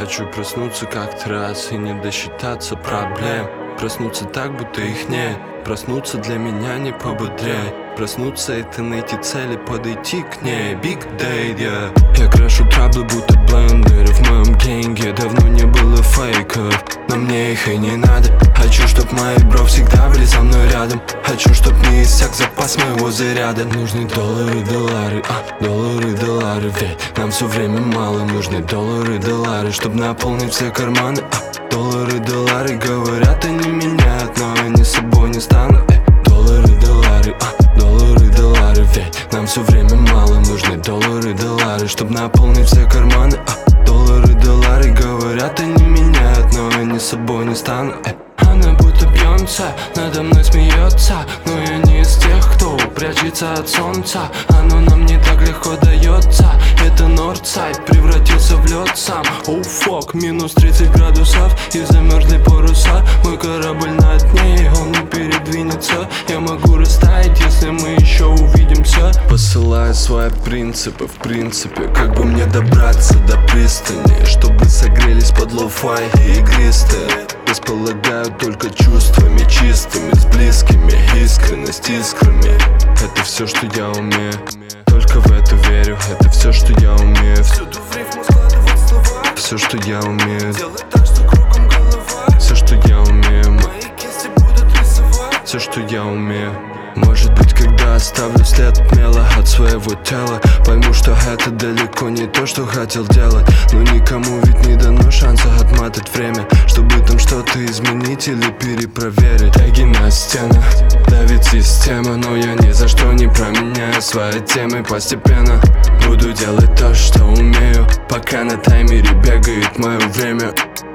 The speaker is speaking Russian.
Хочу проснуться как-то раз и не досчитаться проблем. Проснуться так, будто их нет. Проснуться для меня не пободрее. Проснуться — это найти цель и подойти к ней. Big day, yeah. Я крашу траблы, будто блендеры в моем генге. Давно не было фейков, но мне их и не надо. Хочу, чтоб мои бро всегда были со мной рядом. Хочу, чтоб не иссяк запас моего заряда. Нужны доллары, доллары, доллары, доллары. Ведь нам все время мало. Нужны доллары, доллары, чтоб наполнить все карманы. Доллары, доллары, говорят, они меняют, но они собой не станут. Доллары, доллары, доллары, доллары. Ведь нам все время мало. Нужны доллары, доллары, чтоб наполнить все карманы. Доллары, доллары, говорят, они меняют, но они собой не станут. Она будто Бьонсе, надо мной смеется, но я не из тех, кто прячется от солнца. Оно нам не так легко дается. Это Нордсайд превратился в лед сам. Оу, фок, минус 30 градусов и замерзли паруса. Мой корабль на дне, он не передвинется. Я могу растаять, если мы еще увидимся. Посылаю свои принципы, в принципе, как бы мне добраться до пристани, чтобы согрелись под лоу-фай и игристые. Располагаю только чувствами чистыми, с близкими, искренность искрами. Это все, что я умею, только в это верю. Это все, что я умею. Всюду в рифму складывать слова. Все, что я умею. Делать так, что кругом голова. Все, что я умею. Мои кисти будут рисовать. Все, что я умею. Может быть, когда оставлю след смело от своего тела, пойму, что это далеко не то, что хотел делать. Но никому ведь не дано шанса отмотать время, чтобы там что-то изменить или перепроверить. Теги на стенах, давит система, но я ни за что не променяю свои темы. Постепенно буду делать то, что умею, пока на таймере бегает мое время.